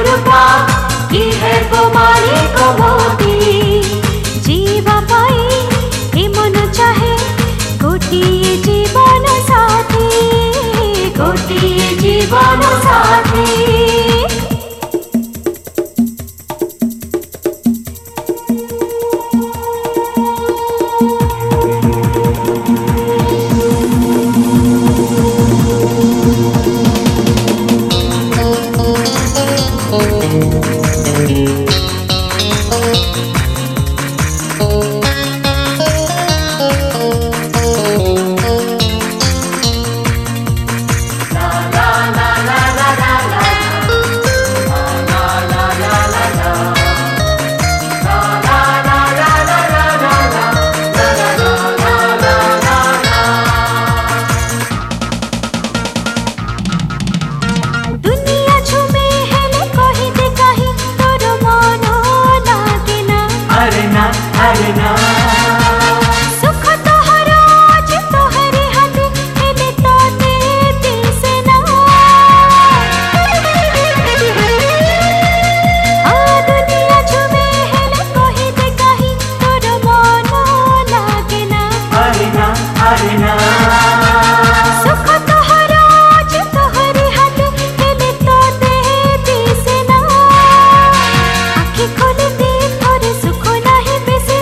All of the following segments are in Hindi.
रूपा की है वो मालिक मोती जीवा पाई ए मन चाहे गोटिए जीवन साथी गोटिए जीवन साथी सुख तोहरा आज तोहरे हाथे हेले तो दे दिल से ना आ दुनिया झूमे हेले कही दे कही तोर मन लागे ना अरे ना सुख तोहरा आज तोहरे हाथे हेले तो दे दिल से ना आँखें खोले दे थोड़े सुख नाही बेसे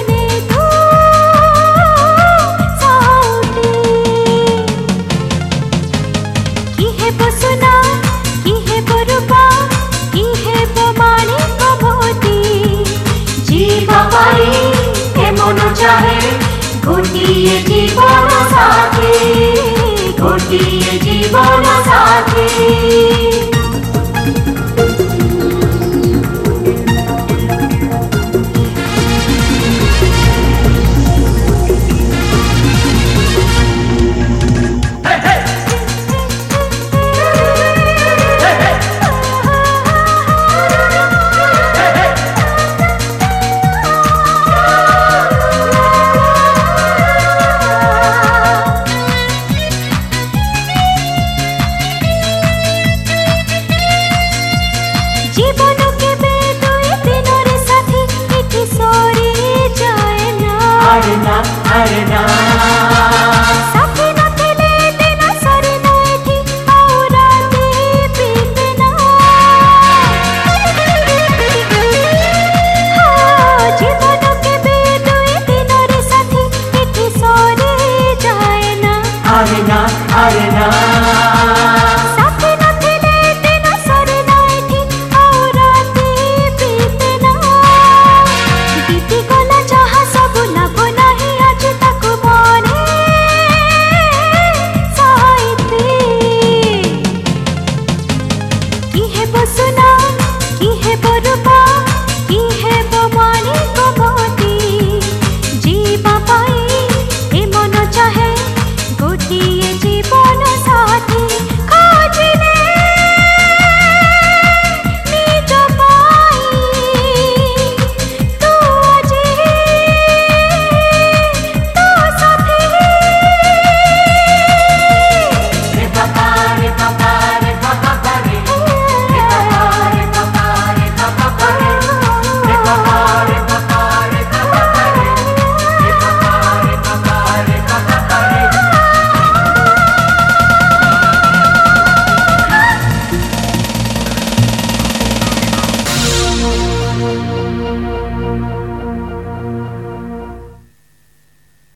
चाहे गोटिए जीवन साथी गोटिए जीवन साथी जीवन के बेदुए दिनों रे साथी इठी सोरी जाए ना अरे ना